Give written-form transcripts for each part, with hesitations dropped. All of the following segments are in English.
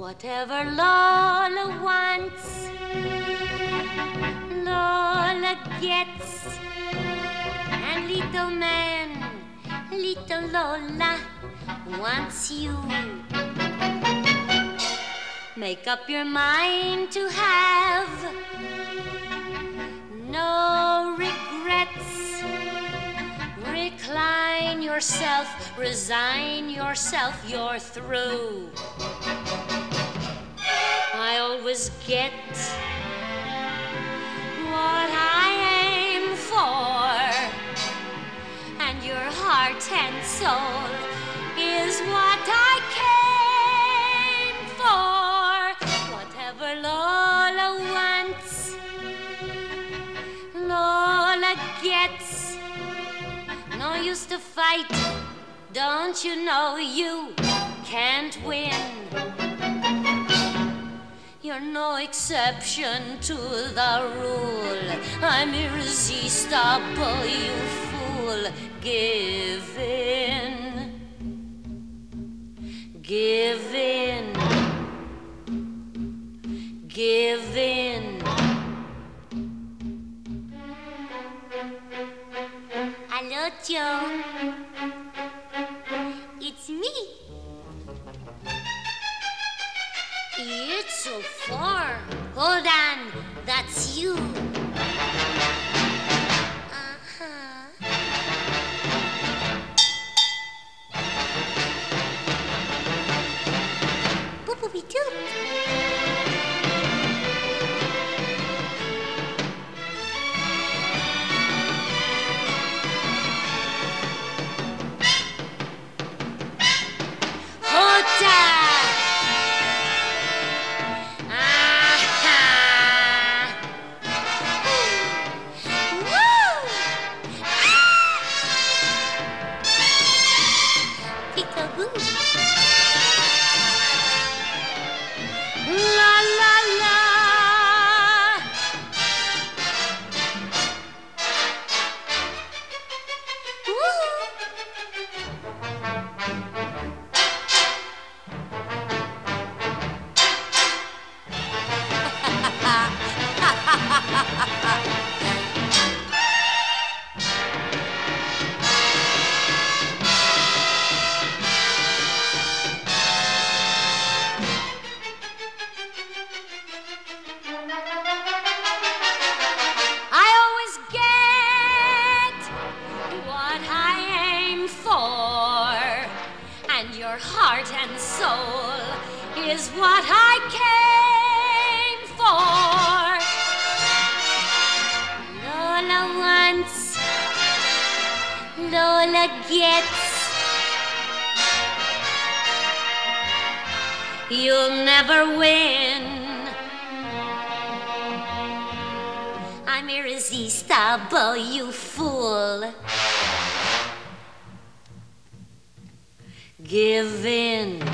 Whatever Lola wants, Lola gets. And little man, little Lola wants you. Make up your mind to have no regrets. Recline yourself, resign yourself, you're through. I always get what I aim for, and your heart and soul is what I came for. Whatever Lola wants, Lola gets. No use to fight, don't you know you can't win. You're no exception to the rule. I'm irresistible, you fool. Give in. Give in. Give in. Hello, Joe. It's me. It's so far. Hold on, that's you. Boop-boopy-doop. La la la. Your heart and soul is what I came for. Lola wants, Lola gets. You'll never win. I'm irresistible, you fool. Give in.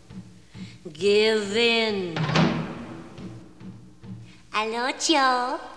Give in. Hello, Joe.